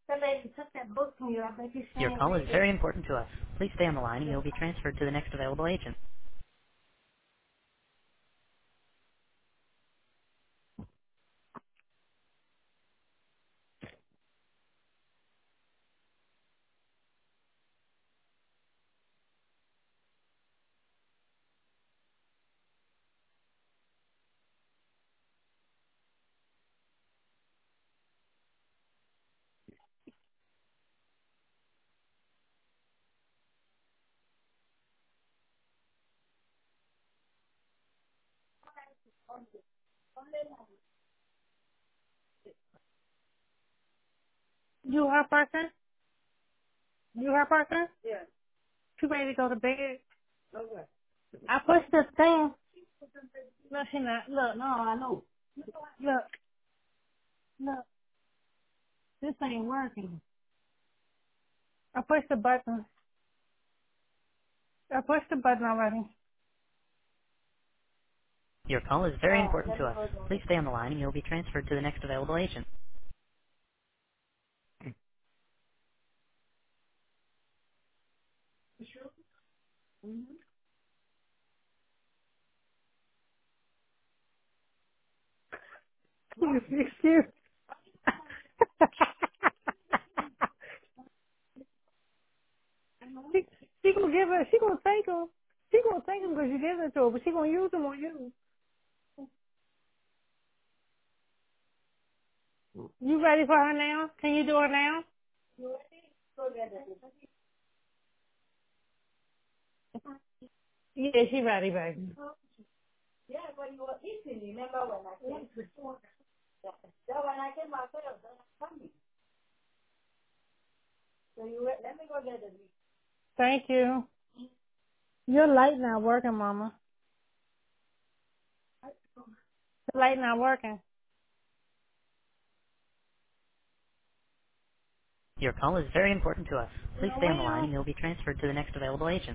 The lady took that book from you. I bet you she Your ain't call is read it. very important to us. Please stay on the line and you'll be transferred to the next available agent. You her person? You her person? Yeah. She ready to go to bed? Okay. I pushed this thing. No, she not. Look, no, I know. Look, look. This ain't working. I pushed the button. I pushed the button already. Your call is very Oh, important let to me us. go do Please stay on the line and you'll be transferred to the next available agent. it. Excuse. she, she gonna give her. She gonna take them. She gonna take them because you give it to her, but she gonna use them on you. You ready for her now? Can you do her now? Yeah, she ready, baby. Yeah, but you were eating. Remember when I came? That when I came myself, then I coming. So you wait, let me go get it. Thank you. Your light not working, Mama. The light not working. Your call is very important to us. Please No, stay on the line ma'am. and you'll be transferred to the next available agent.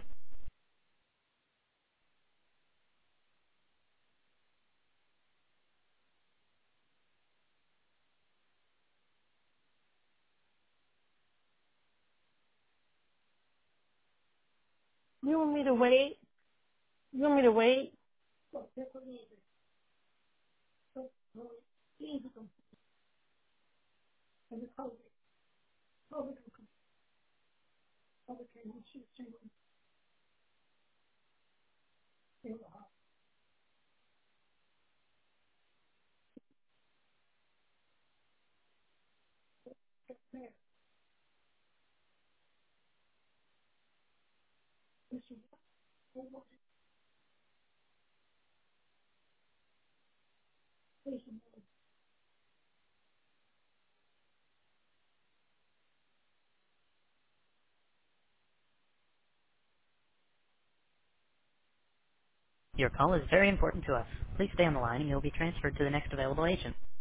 You want me to wait? You want me to wait? Your call is very important to us. Please stay on the line and you'll be transferred to the next available agent.